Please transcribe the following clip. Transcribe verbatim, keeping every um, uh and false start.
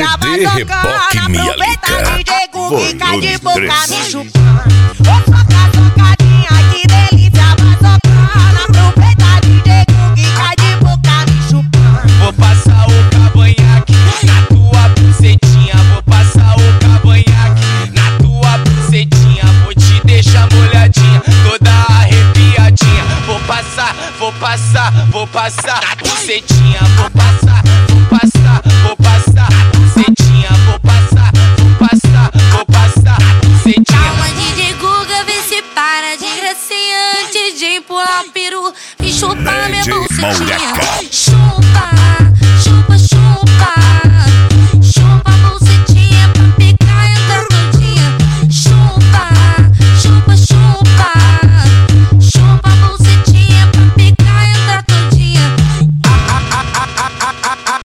delícia bazocana. Aproveita D J Gu, fica de boca me chupando. Ô soca, socadinha, que delícia bazocana. Aproveita D J Gu, fica de boca me chupando. Vou passar o cavanhaque na tua bucetinha. Vou passar o cavanhaque na tua bucetinha. Vou te deixar molhadinha, toda arrepiadinha. Vou passar, vou passar, vou passar na bucetinha. Vou passar